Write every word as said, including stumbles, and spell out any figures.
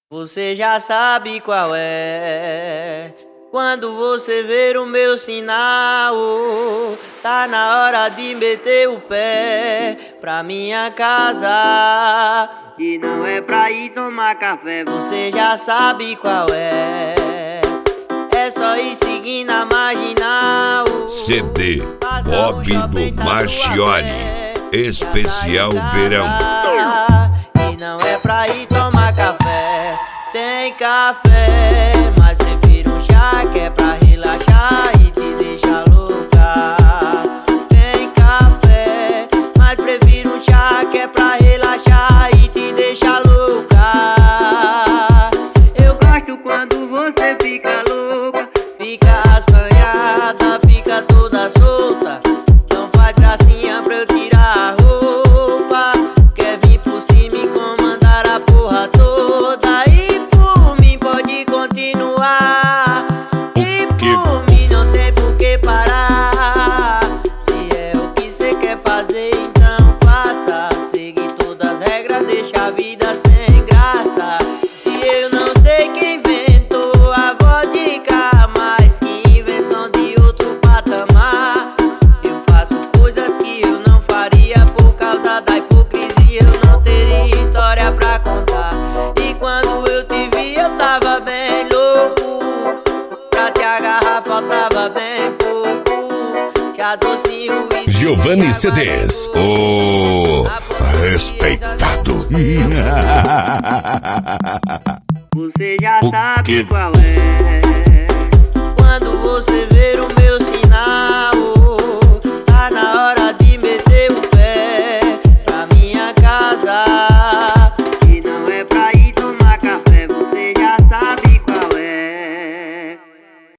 Você já sabe qual é. Quando você ver o meu sinal, tá na hora de meter o pé pra minha casa. E não é pra ir tomar café, você já sabe qual é. É só ir seguindo a marginal. C D Bob do Marchioli, especial verão. E não é pra ir tomar café, tem café, mas prefiro um chá que é pra relaxar e te deixar louca. Tem café, mas prefiro um chá que é pra relaxar e te deixar louca. Eu gosto quando você fica louca, fica assanhada, fica toda solta. Não faz gracinha pra eu tirar a roupa, quer vir por cima e comandar a porra toda. E por mim pode continuar, e por mim não tem por que parar. Se é o que cê quer fazer, então faça. Seguir todas as regras, deixa a vida sem graça. E eu não sei quem inventou a vodka, mas que invenção de outro patamar. Eu faço coisas que eu não faria por causa da hipocrisia. Eu não teria história pra contar. E quando eu te vi eu tava bem louco, pra te agarrar faltava bem pouco. Já docinho e Giovanni C Ds, o respeitado. você já O sabe quê? qual é.